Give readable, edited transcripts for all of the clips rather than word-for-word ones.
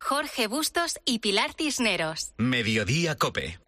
Jorge Bustos y Pilar Cisneros. Mediodía COPE.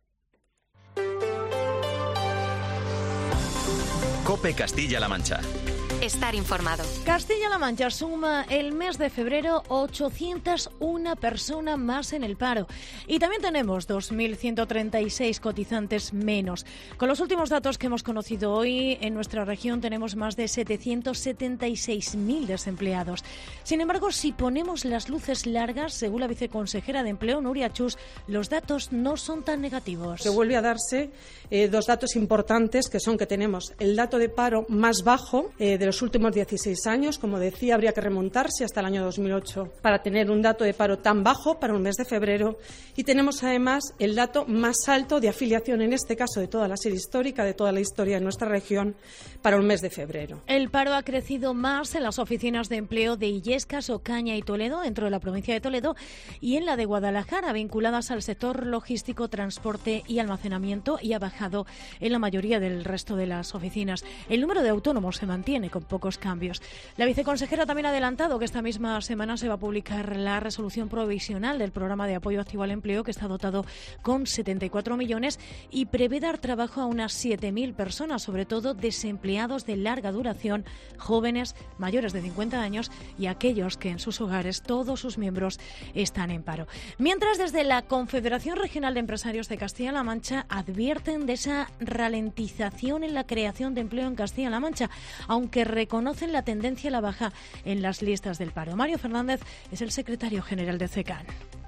COPE Castilla-La Mancha. Estar informado. Castilla-La Mancha suma el mes de febrero 801 personas más en el paro. Y también tenemos 2.136 cotizantes menos. Con los últimos datos que hemos conocido hoy, en nuestra región tenemos más de 776.000 desempleados. Sin embargo, si ponemos las luces largas, según la viceconsejera de Empleo, Nuria Chus, los datos no son tan negativos. Que vuelve a darse dos datos importantes, que son que tenemos el dato de paro más bajo de los últimos 16 años. Como decía, habría que remontarse hasta el año 2008 para tener un dato de paro tan bajo para un mes de febrero. Y tenemos además el dato más alto de afiliación, en este caso de toda la serie histórica, de toda la historia de nuestra región, para un mes de febrero. El paro ha crecido más en las oficinas de empleo de Illescas, Ocaña y Toledo, dentro de la provincia de Toledo, y en la de Guadalajara, vinculadas al sector logístico, transporte y almacenamiento, y ha bajado en la mayoría del resto de las oficinas. El número de autónomos se mantiene con pocos cambios. La viceconsejera también ha adelantado que esta misma semana se va a publicar la resolución provisional del programa de apoyo activo al empleo, que está dotado con 74 millones y prevé dar trabajo a unas 7.000 personas, sobre todo desempleados de larga duración, jóvenes mayores de 50 años y aquellos que en sus hogares todos sus miembros están en paro. Mientras, desde la Confederación Regional de Empresarios de Castilla-La Mancha advierten de esa ralentización en la creación de empleo en Castilla-La Mancha, aunque reconocen la tendencia a la baja en las listas del paro. Mario Fernández es el secretario general de CECAN.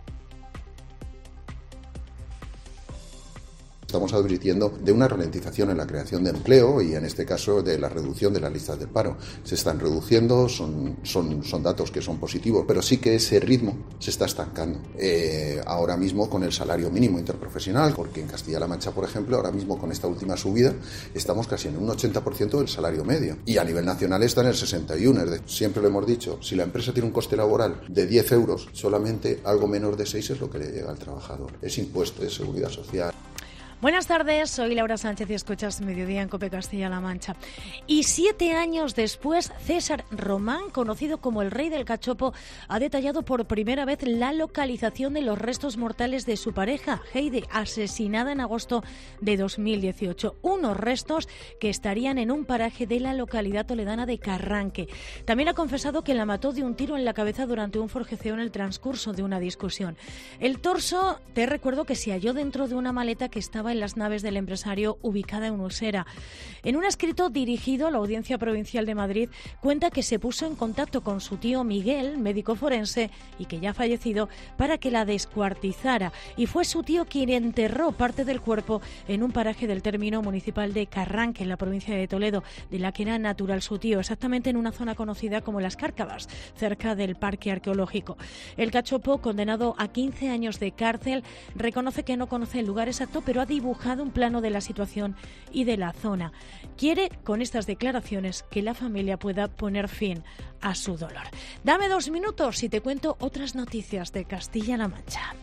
Estamos advirtiendo de una ralentización en la creación de empleo y, en este caso, de la reducción de las listas del paro. Se están reduciendo, son datos que son positivos, pero sí que ese ritmo se está estancando. Ahora mismo con el salario mínimo interprofesional, porque en Castilla-La Mancha, por ejemplo, ahora mismo con esta última subida, estamos casi en un 80% del salario medio. Y a nivel nacional está en el 61%. Es decir, siempre lo hemos dicho, si la empresa tiene un coste laboral de 10 euros, solamente algo menos de 6 es lo que le llega al trabajador. Es impuesto, es seguridad social. Buenas tardes, soy Laura Sánchez y escuchas Mediodía en COPE Castilla-La Mancha. Y 7 años después, César Román, conocido como el Rey del Cachopo, ha detallado por primera vez la localización de los restos mortales de su pareja, Heide, asesinada en agosto de 2018. Unos restos que estarían en un paraje de la localidad toledana de Carranque. También ha confesado que la mató de un tiro en la cabeza durante un forcejeo en el transcurso de una discusión. El torso, te recuerdo que se halló dentro de una maleta que estaba en las naves del empresario ubicada en Usera. En un escrito dirigido a la Audiencia Provincial de Madrid, cuenta que se puso en contacto con su tío Miguel, médico forense y que ya ha fallecido, para que la descuartizara, y fue su tío quien enterró parte del cuerpo en un paraje del término municipal de Carranque, en la provincia de Toledo, de la que era natural su tío, exactamente en una zona conocida como Las Cárcavas, cerca del Parque Arqueológico. El cachopo, condenado a 15 años de cárcel, reconoce que no conoce el lugar exacto, pero ha dibujado un plano de la situación y de la zona. Quiere, con estas declaraciones, que la familia pueda poner fin a su dolor. Dame 2 minutos y te cuento otras noticias de Castilla-La Mancha.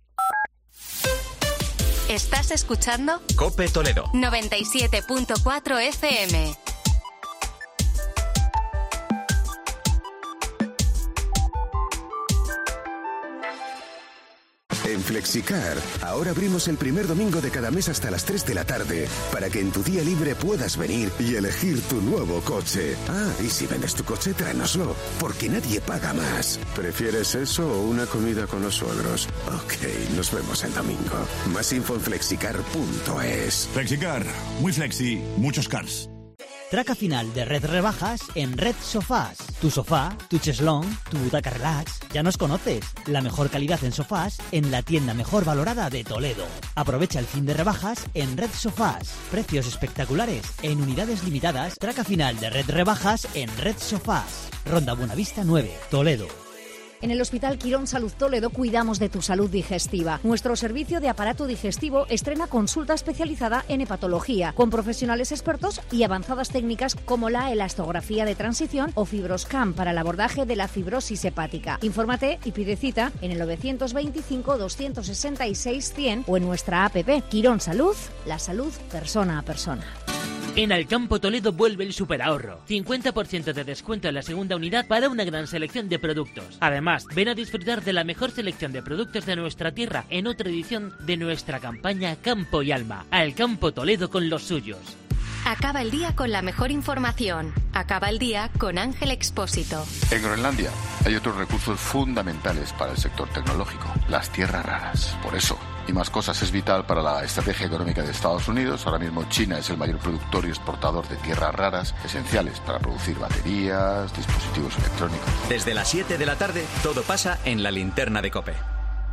¿Estás escuchando? COPE Toledo 97.4 FM. En Flexicar, ahora abrimos el primer domingo de cada mes hasta las 3 de la tarde, para que en tu día libre puedas venir y elegir tu nuevo coche. Ah, y si vendes tu coche, tráenoslo, porque nadie paga más. ¿Prefieres eso o una comida con los suegros? Ok, nos vemos el domingo. Más info en flexicar.es. Flexicar, muy flexi, muchos cars. Traca final de Red Rebajas en Red Sofás. Tu sofá, tu cheslón, tu butaca relax. Ya nos conoces. La mejor calidad en sofás en la tienda mejor valorada de Toledo. Aprovecha el fin de rebajas en Red Sofás. Precios espectaculares en unidades limitadas. Traca final de Red Rebajas en Red Sofás. Ronda Buenavista 9, Toledo. En el Hospital Quirón Salud Toledo cuidamos de tu salud digestiva. Nuestro servicio de aparato digestivo estrena consulta especializada en hepatología, con profesionales expertos y avanzadas técnicas como la elastografía de transición o Fibroscan para el abordaje de la fibrosis hepática. Infórmate y pide cita en el 925 266 100 o en nuestra app. Quirón Salud, la salud persona a persona. En Alcampo Toledo vuelve el superahorro. 50% de descuento en la segunda unidad para una gran selección de productos. Además, ven a disfrutar de la mejor selección de productos de nuestra tierra en otra edición de nuestra campaña Campo y Alma. Alcampo Toledo con los suyos. Acaba el día con la mejor información. Acaba el día con Ángel Expósito. En Groenlandia hay otros recursos fundamentales para el sector tecnológico, las tierras raras. Por eso, y más cosas, es vital para la estrategia económica de Estados Unidos. Ahora mismo China es el mayor productor y exportador de tierras raras, esenciales para producir baterías, dispositivos electrónicos. Desde las 7 de la tarde, todo pasa en la linterna de COPE.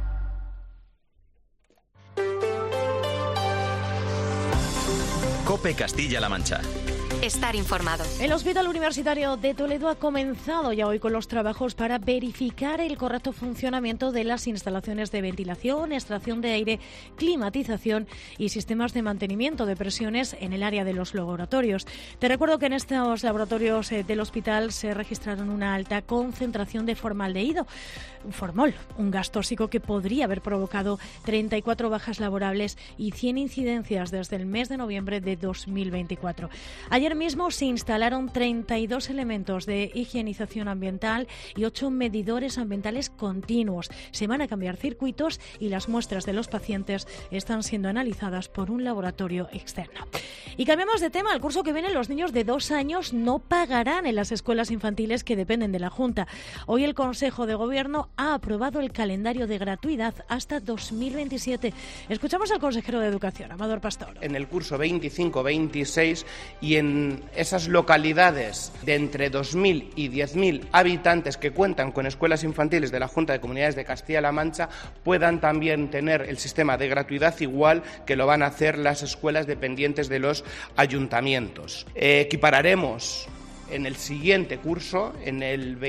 COPE Castilla-La Mancha. Estar informado. El Hospital Universitario de Toledo ha comenzado ya hoy con los trabajos para verificar el correcto funcionamiento de las instalaciones de ventilación, extracción de aire, climatización y sistemas de mantenimiento de presiones en el área de los laboratorios. Te recuerdo que en estos laboratorios del hospital se registraron una alta concentración de formaldehído, formol, un gas tóxico que podría haber provocado 34 bajas laborables y 100 incidencias desde el mes de noviembre de 2024. Ayer mismo se instalaron 32 elementos de higienización ambiental y 8 medidores ambientales continuos. Se van a cambiar circuitos y las muestras de los pacientes están siendo analizadas por un laboratorio externo. Y cambiamos de tema. El curso que viene, los niños de 2 años no pagarán en las escuelas infantiles que dependen de la Junta. Hoy el Consejo de Gobierno ha aprobado el calendario de gratuidad hasta 2027. Escuchamos al consejero de Educación, Amador Pastor. En el curso 25-26 y en esas localidades de entre 2.000 y 10.000 habitantes que cuentan con escuelas infantiles de la Junta de Comunidades de Castilla-La Mancha puedan también tener el sistema de gratuidad igual que lo van a hacer las escuelas dependientes de los ayuntamientos. Equipararemos en el siguiente curso, en el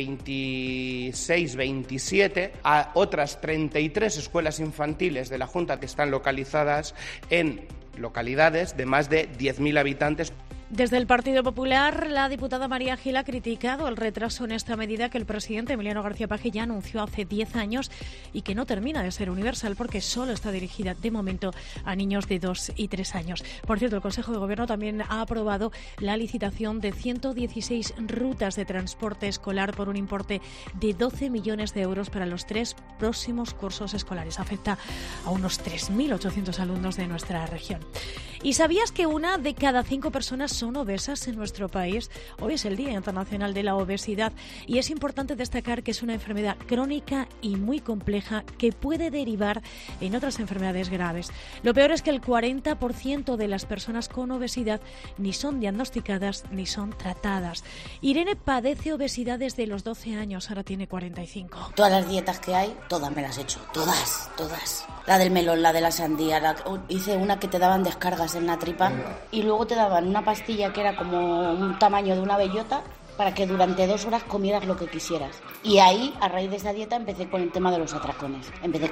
26-27, a otras 33 escuelas infantiles de la Junta que están localizadas en localidades de más de 10.000 habitantes. Desde el Partido Popular, la diputada María Gil ha criticado el retraso en esta medida que el presidente Emiliano García Paje ya anunció hace 10 años y que no termina de ser universal porque solo está dirigida de momento a niños de 2 y 3 años. Por cierto, el Consejo de Gobierno también ha aprobado la licitación de 116 rutas de transporte escolar por un importe de 12 millones de euros para los 3 próximos cursos escolares. Afecta a unos 3.800 alumnos de nuestra región. ¿Y sabías que 1 de cada 5 personas son obesas en nuestro país? Hoy es el Día Internacional de la Obesidad y es importante destacar que es una enfermedad crónica y muy compleja que puede derivar en otras enfermedades graves. Lo peor es que el 40% de las personas con obesidad ni son diagnosticadas ni son tratadas. Irene padece obesidad desde los 12 años, ahora tiene 45. Todas las dietas que hay, todas me las he hecho, todas. La del melón, la de la sandía, hice una que te daban descargas en la tripa y luego te daban una pastilla que era como un tamaño de una bellota para que durante 2 horas comieras lo que quisieras. Y ahí, a raíz de esa dieta, empecé con el tema de los atracones.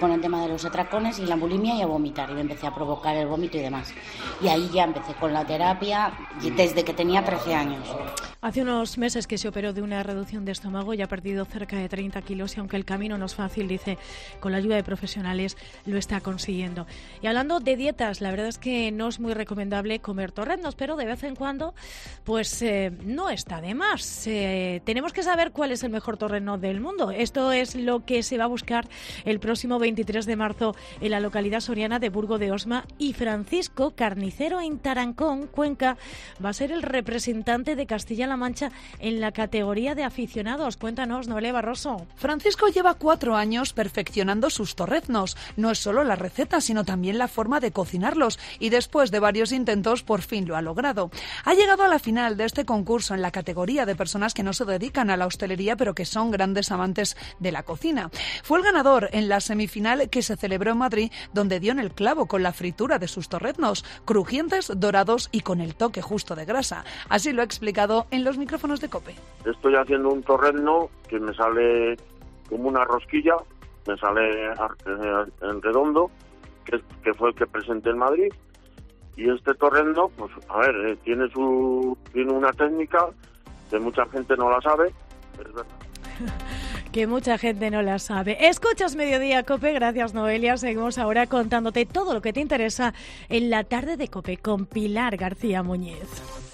Y la bulimia y a vomitar. Y me empecé a provocar el vómito y demás. Y ahí ya empecé con la terapia desde que tenía 13 años. Hace unos meses que se operó de una reducción de estómago y ha perdido cerca de 30 kilos y aunque el camino no es fácil, dice, con la ayuda de profesionales lo está consiguiendo. Y hablando de dietas, la verdad es que no es muy recomendable comer torreznos, pero de vez en cuando pues no está de más. Tenemos que saber cuál es el mejor torreno del mundo. Esto es lo que se va a buscar el próximo 23 de marzo en la localidad soriana de Burgo de Osma y Francisco, carnicero en Tarancón, Cuenca, va a ser el representante de Castilla-La Mancha en la categoría de aficionados. Cuéntanos, Noelia Barroso. Francisco lleva 4 años perfeccionando sus torreznos. No es solo la receta, sino también la forma de cocinarlos y después de varios intentos por fin lo ha logrado. Ha llegado a la final de este concurso en la categoría de personas que no se dedican a la hostelería pero que son grandes amantes de la cocina. Fue el ganador en la semifinal que se celebró en Madrid, donde dio en el clavo con la fritura de sus torreznos, crujientes, dorados y con el toque justo de grasa. Así lo ha explicado en los micrófonos de COPE. Estoy haciendo un torrezno que me sale como una rosquilla, me sale en redondo, que fue el que presenté en Madrid. Y este torrezno, pues a ver, tiene una técnica que mucha gente no la sabe, es verdad. Que mucha gente no la sabe. Escuchas Mediodía COPE, gracias Noelia. Seguimos ahora contándote todo lo que te interesa en la tarde de COPE con Pilar García Muñiz.